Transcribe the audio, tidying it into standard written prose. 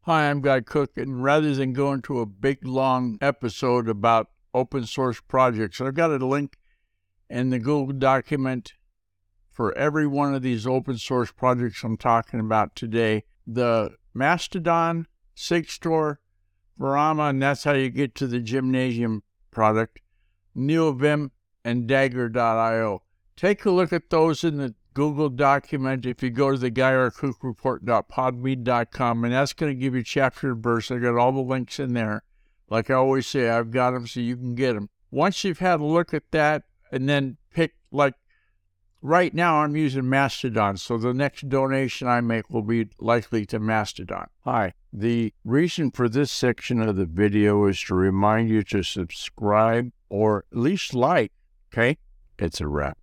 Hi, I'm Guy Cook, and rather than go into a big, long episode about open source projects, I've got a link in the Google document for every one of these open source projects I'm talking about today. The Mastodon, SigStore, Varama, and that's how you get to the Gymnasium product, NeoVim, and Dagger.io. Take a look at those in the Google document if you go to the GuyRCookReport.podbean.com, and that's going to give you chapter and verse. I got all the links in there. Like I always say, I've got them so you can get them. Once you've had a look at that, and then pick, like right now I'm using Mastodon, so the next donation I make will be likely to Mastodon. Hi. The reason for this section of the video is to remind you to subscribe or at least like, okay? It's a wrap.